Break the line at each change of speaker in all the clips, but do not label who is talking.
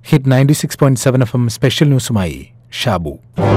Hit 96.7 FM special ന്യൂസുമായി ഷാബു.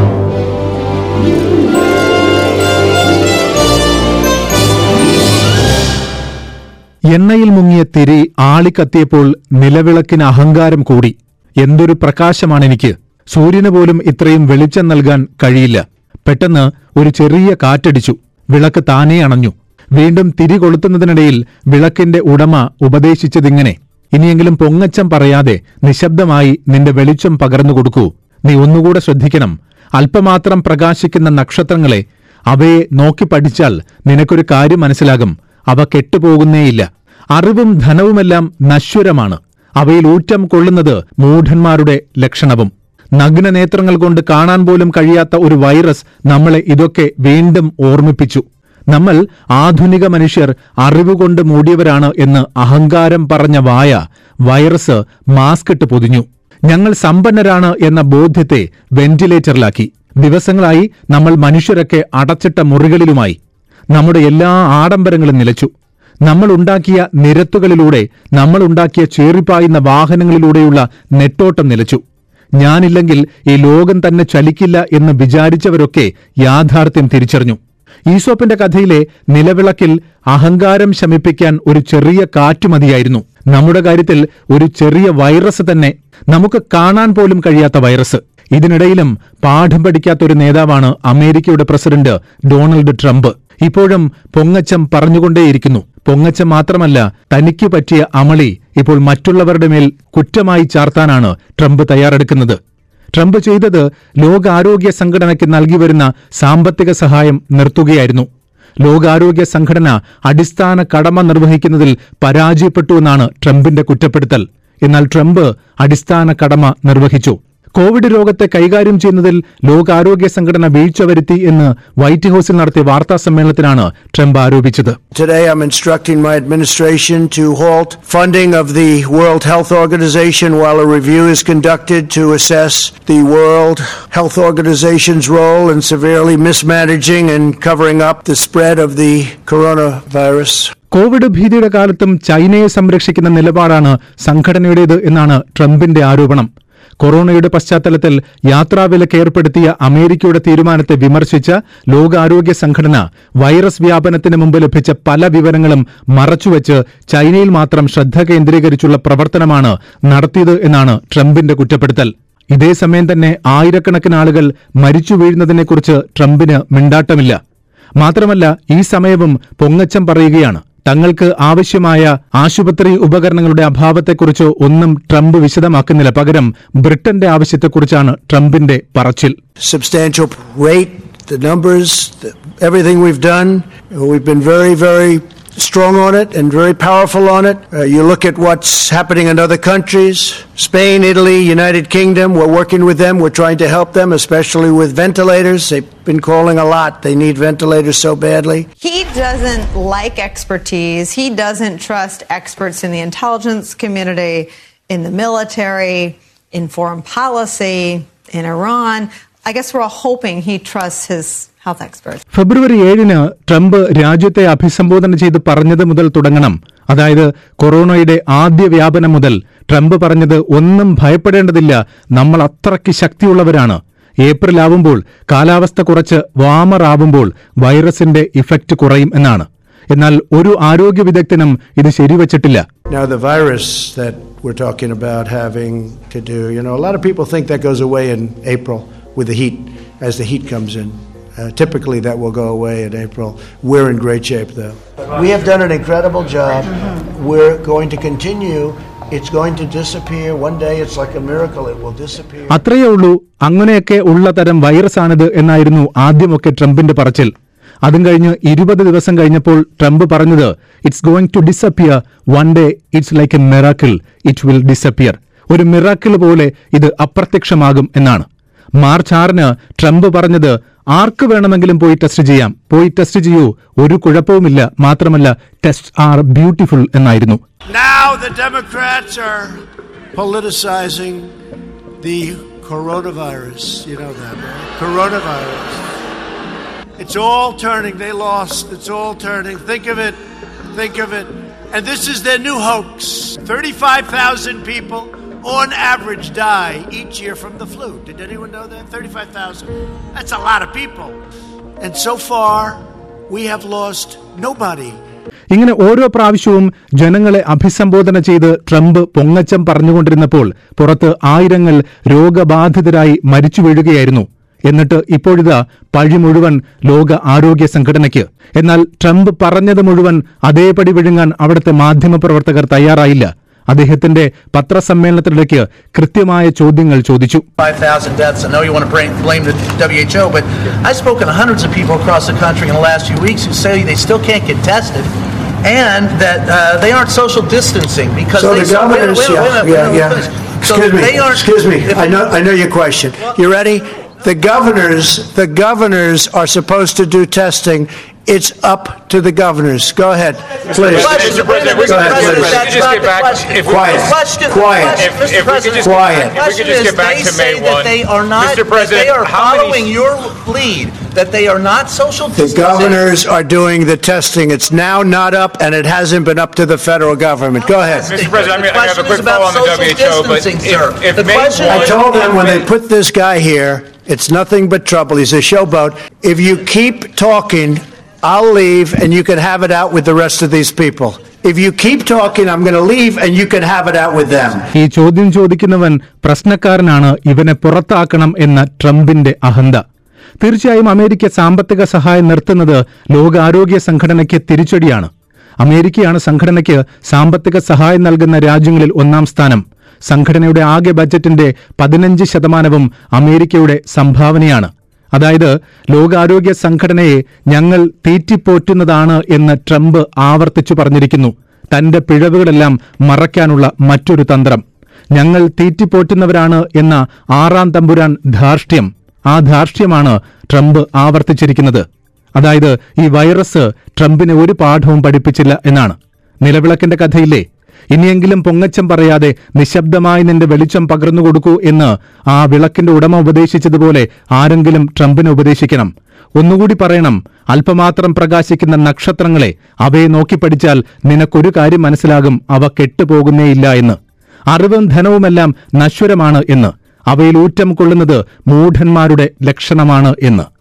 എണ്ണയിൽ മുങ്ങിയ തിരി ആളിക്കത്തിയപ്പോൾ നിലവിളക്കിന് അഹങ്കാരം കൂടി. എന്തൊരു പ്രകാശമാണെനിക്ക്! സൂര്യന് പോലും ഇത്രയും വെളിച്ചം നൽകാൻ കഴിയില്ല. പെട്ടെന്ന് ഒരു ചെറിയ കാറ്റടിച്ചു. വിളക്ക് താനേ അണഞ്ഞു. വീണ്ടും തിരി കൊളുത്തുന്നതിനിടയിൽ വിളക്കിന്റെ ഉടമ ഉപദേശിച്ചതിങ്ങനെ: ഇനിയെങ്കിലും പൊങ്ങച്ചം പറയാതെ നിശബ്ദമായി നിന്റെ വെളിച്ചം പകർന്നു കൊടുക്കൂ. നീ ഒന്നുകൂടെ ശ്രദ്ധിക്കണം. അല്പമാത്രം പ്രകാശിക്കുന്ന നക്ഷത്രങ്ങളെ, അവയെ നോക്കി പഠിച്ചാൽ നിനക്കൊരു കാര്യം മനസ്സിലാകും. അവ കെട്ടുപോകുന്നേയില്ല. അറിവും ധനവുമെല്ലാം നശ്വരമാണ്. അവയിൽ ഊറ്റം കൊള്ളുന്നത് മൂഢന്മാരുടെ ലക്ഷണവും. നഗ്നനേത്രങ്ങൾ കൊണ്ട് കാണാൻ പോലും കഴിയാത്ത ഒരു വൈറസ് നമ്മളെ ഇതൊക്കെ വീണ്ടും ഓർമ്മിപ്പിച്ചു. നമ്മൾ ആധുനിക മനുഷ്യർ അറിവുകൊണ്ട് മൂടിയവരാണ് എന്ന് അഹങ്കാരം പറഞ്ഞ വായ വൈറസ് മാസ്കിട്ട് പൊതിഞ്ഞു. ഞങ്ങൾ സമ്പന്നരാണ് എന്ന ബോധ്യത്തെ വെന്റിലേറ്ററിലാക്കി. ദിവസങ്ങളായി നമ്മൾ മനുഷ്യരൊക്കെ അടച്ചിട്ട മുറികളിലുമായി. നമ്മുടെ എല്ലാ ആഡംബരങ്ങളും നിലച്ചു. നമ്മൾ ഉണ്ടാക്കിയ നിരത്തുകളിലൂടെ, നമ്മൾ ഉണ്ടാക്കിയ ചേറിപ്പായുന്ന വാഹനങ്ങളിലൂടെയുള്ള നെട്ടോട്ടം നിലച്ചു. ഞാനില്ലെങ്കിൽ ഈ ലോകം തന്നെ ചലിക്കില്ല എന്ന് വിചാരിച്ചവരൊക്കെ യാഥാർത്ഥ്യം തിരിച്ചറിഞ്ഞു. ഈസോപ്പിന്റെ കഥയിലെ നിലവിളക്കിൽ അഹങ്കാരം ശമിപ്പിക്കാൻ ഒരു ചെറിയ കാറ്റ് മതിയായിരുന്നു. നമ്മുടെ കാര്യത്തിൽ ഒരു ചെറിയ വൈറസ് തന്നെ, നമുക്ക് കാണാൻ പോലും കഴിയാത്ത വൈറസ്. ഇതിനിടയിലും പാഠം പഠിക്കാത്തൊരു നേതാവാണ് അമേരിക്കയുടെ പ്രസിഡന്റ് ഡൊണാൾഡ് ട്രംപ്. ഇപ്പോഴും പൊങ്ങച്ചം പറഞ്ഞുകൊണ്ടേയിരിക്കുന്നു. പൊങ്ങച്ചം മാത്രമല്ല, തനിക്ക് പറ്റിയ അമളി ഇപ്പോൾ മറ്റുള്ളവരുടെ മേൽ കുറ്റമായി ചാർത്താനാണ് ട്രംപ് തയ്യാറെടുക്കുന്നത്. ട്രംപ് ചെയ്തത് ലോകാരോഗ്യ സംഘടനയ്ക്ക് നൽകിവരുന്ന സാമ്പത്തിക സഹായം നിർത്തുകയായിരുന്നു. ലോകാരോഗ്യ സംഘടന അടിസ്ഥാന കടമ നിർവഹിക്കുന്നതിൽ പരാജയപ്പെട്ടുവെന്നാണ് ട്രംപിന്റെ കുറ്റപ്പെടുത്തൽ. എന്നാൽ ട്രംപ് അടിസ്ഥാന കടമ നിർവഹിച്ചു. കോവിഡ് രോഗത്തെ കൈകാര്യം ചെയ്യുന്നതിൽ ലോകാരോഗ്യ സംഘടന വീഴ്ച വരുത്തി എന്ന് വൈറ്റ് ഹൌസിൽ നടത്തിയ വാർത്താ സമ്മേളനത്തിലാണ് ട്രംപ് ആരോപിച്ചത്.
Today I'm instructing my administration to halt funding of the World Health Organization while a review is conducted to assess the World Health Organization's role in severely mismanaging and covering up the spread of the coronavirus.
Covid ഭീതിയുടെ കാലത്തും ചൈനയെ സംരക്ഷിക്കുന്ന നിലപാടാണ് സംഘടനയുടേത് എന്നാണ് ട്രംപിന്റെ ആരോപണം. കൊറോണയുടെ പശ്ചാത്തലത്തിൽ യാത്രാവിലക്ക് ഏർപ്പെടുത്തിയ അമേരിക്കയുടെ തീരുമാനത്തെ വിമർശിച്ച ലോകാരോഗ്യ സംഘടന വൈറസ് വ്യാപനത്തിന് മുമ്പ് ലഭിച്ച പല വിവരങ്ങളും മറച്ചുവെച്ച് ചൈനയിൽ മാത്രം ശ്രദ്ധ കേന്ദ്രീകരിച്ചുള്ള പ്രവർത്തനമാണ് നടത്തിയത് എന്നാണ് ട്രംപിന്റെ കുറ്റപ്പെടുത്തൽ. ഇതേസമയം തന്നെ ആയിരക്കണക്കിന് ആളുകൾ മരിച്ചു വീഴുന്നതിനെക്കുറിച്ച് ട്രംപിന് മിണ്ടാട്ടമില്ല. മാത്രമല്ല, ഈ സമയവും പൊങ്ങച്ചം പറയുകയാണ്. തങ്ങൾക്ക് ആവശ്യമായ ആശുപത്രി ഉപകരണങ്ങളുടെ അഭാവത്തെക്കുറിച്ച് ഒന്നും ട്രംപ് വിശദമാക്കുന്നില്ല. പകരം ബ്രിട്ടന്റെ ആവശ്യത്തെക്കുറിച്ചാണ് ട്രംപിന്റെ പറച്ചിൽ.
Substantial rate, the numbers, everything we've done, we've been very, very strong on it and very powerful on it. You look at what's happening in other countries, Spain, Italy, United Kingdom, we're working with them, we're trying to help them, especially with ventilators. They've been calling a lot. They need ventilators so badly.
He doesn't like expertise. He doesn't trust experts in the intelligence community, in the military, in foreign policy, in Iran. I guess we're all hoping he trusts his health experts.
ഫെബ്രുവരി 7-ന് Trump രാജ്യത്തെ അഭിസംബോധന ചെയ്ത് പറഞ്ഞത് മുതൽ തുടങ്ങണം. അതായത് കൊറോണയുടെ ആദ്യ വ്യാപനം മുതൽ ട്രംപ് പറഞ്ഞത് ഒന്നും ഭയപ്പെടേണ്ടതില്ല, നമ്മൾ അത്രയ്ക്ക് ശക്തിയുള്ളവരാണ്. ഏപ്രിൽ ആവുമ്പോൾ, കാലാവസ്ഥ കുറച്ച് വാമറാവുമ്പോൾ വൈറസിന്റെ ഇഫക്റ്റ് കുറയും എന്നാണ്. എന്നാൽ ഒരു ആരോഗ്യ വിദഗ്ധനും ഇത് ശരിവച്ചിട്ടില്ല.
Now the virus that we're talking about having to do, a lot of people think that goes away in April with the heat, as the heat comes in. Typically that will go away in April. We're in great shape though. We have done an incredible job. We're going to continue. It's going to disappear. One day it's like a miracle. It will disappear.
അത്രയേ ഉള്ളൂ. അങ്ങനെയൊക്കെ ഉള്ള തരം വൈറസാണിത് എന്നായിരുന്നു ആദ്യമൊക്കെ ട്രംപിന്റെ പറച്ചിൽ. അതും കഴിഞ്ഞ് 20 ദിവസം കഴിഞ്ഞപ്പോൾ ട്രംപ് പറഞ്ഞത് it's going to disappear. One day it's like a miracle. It will disappear. ഒരു മിറാക്കിൾ പോലെ ഇത് അപ്രത്യക്ഷമാകും എന്നാണ്. മാർച്ച് 6-ന് ട്രംപ് പറഞ്ഞത് ആർക്ക് വേണമെങ്കിലും പോയി ടെസ്റ്റ് ചെയ്യാം, പോയി ടെസ്റ്റ് ചെയ്യൂ, ഒരു കുഴപ്പവുമില്ല, മാത്രമല്ല ടെസ്റ്റ് ആർ ബ്യൂട്ടിഫുൾ എന്നായിരുന്നു.
Now the Democrats are politicizing the coronavirus. You know that, right? Coronavirus. It's all turning. They lost. It's all turning. Think of it. Think of it. And this is their new hoax. 35,000 people on average die each year from the flu. Did anyone know that? 35,000. That's a lot of people. And so far, we have lost nobody.
ഇങ്ങനെ ഓരോ പ്രാവശ്യവും ജനങ്ങളെ അഭിസംബോധന ചെയ്ത് Trump പൊങ്ങച്ചം പറഞ്ഞുകൊണ്ടിരുന്നപ്പോൾ പുറത്ത് ആയിരങ്ങൾ രോഗബാധിതരായി മരിച്ചു വീഴുകയായിരുന്നു. എന്നിട്ട് ഇപ്പോഴിതാ പഴി മുഴുവൻ ലോക ആരോഗ്യ സംഘടനയ്ക്ക്. എന്നാൽ ട്രംപ് പറഞ്ഞത് മുഴുവൻ അതേപടി വിഴുങ്ങാൻ അവിടുത്തെ മാധ്യമപ്രവർത്തകർ തയ്യാറായില്ല. അദ്ദേഹത്തിന്റെ പത്രസമ്മേളനത്തിനിടയ്ക്ക് കൃത്യമായ ചോദ്യങ്ങൾ ചോദിച്ചു.
5,000 deaths. I know you want to blame the WHO, but I've spoken to hundreds of people across the country in the last few weeks who say they still can't get tested and that they aren't social distancing because
So
they
the governors, Excuse me. I know your question. You ready? The governors are supposed to do testing. It's up to the governors. Go ahead, please.
Mr. President,
go ahead, please. Quiet.
If we could just get back to May 1. Mr. President,
they are following your lead, that they are not social distancing.
The governors are doing the testing. It's now not up, and it hasn't been up to the federal government. Go ahead.
Mr. President, I have a quick follow on the WHO, but if May 1...
I told them when they put this guy here, it's nothing but trouble. He's a showboat. If you keep talking, I'll leave and you can have it out with the rest of these people. If you keep talking, I'm going to leave and you can have it out with them.
ഈ ചോദ്യം ചോദിക്കുന്നവൻ പ്രശ്നക്കാരനാണ്, ഇവനെ പുറത്താക്കണം എന്ന ട്രംപിന്റെ അഹന്ത. തീർച്ചയായും America സാമ്പത്തിക സഹായം നിർത്തുന്നത് ലോകാരോഗ്യ സംഘടനയ്ക്ക് തിരിച്ചടിയാണ്. അമേരിക്കയാണ് സംഘടനയ്ക്ക് സാമ്പത്തിക സഹായം നൽകുന്ന രാജ്യങ്ങളിൽ ഒന്നാം സ്ഥാനം. സംഘടനയുടെ ആകെ ബജറ്റിന്റെ 15% അമേരിക്കയുടെ സംഭാവനയാണ്. അതായത് ലോകാരോഗ്യ സംഘടനയെ ഞങ്ങൾ തീറ്റിപ്പോറ്റുന്നതാണ് എന്ന് ട്രംപ് ആവർത്തിച്ചു പറഞ്ഞിരിക്കുന്നു. തന്റെ പിഴവുകളെല്ലാം മറയ്ക്കാനുള്ള മറ്റൊരു തന്ത്രം. ഞങ്ങൾ തീറ്റിപ്പോറ്റുന്നവരാണ് എന്ന ആറാം തമ്പുരാൻ ധാർഷ്ട്യം, ആ ധാർഷ്ട്യമാണ് ട്രംപ് ആവർത്തിച്ചിരിക്കുന്നത്. അതായത് ഈ വൈറസ് ട്രംപിനെ ഒരു പാഠവും പഠിപ്പിച്ചില്ല എന്നാണ്. നിലവിളക്കിന്റെ കഥയില്ലേ, ഇനിയെങ്കിലും പൊങ്ങച്ചം പറയാതെ നിശബ്ദമായി നിന്റെ വെളിച്ചം പകർന്നുകൊടുക്കൂ എന്ന് ആ വിളക്കിന്റെ ഉടമ ഉപദേശിച്ചതുപോലെ ആരെങ്കിലും ട്രംപിനെ ഉപദേശിക്കണം. ഒന്നുകൂടി പറയണം, അല്പമാത്രം പ്രകാശിക്കുന്ന നക്ഷത്രങ്ങളെ, അവയെ നോക്കിപ്പഠിച്ചാൽ നിനക്കൊരു കാര്യം മനസ്സിലാകും, അവ കെട്ടുപോകുന്നേയില്ല എന്ന്. അറിവും ധനവുമെല്ലാം നശ്വരമാണ് എന്ന്, അവയിൽ ഊറ്റം കൊള്ളുന്നത് മൂഢന്മാരുടെ ലക്ഷണമാണ് എന്ന്.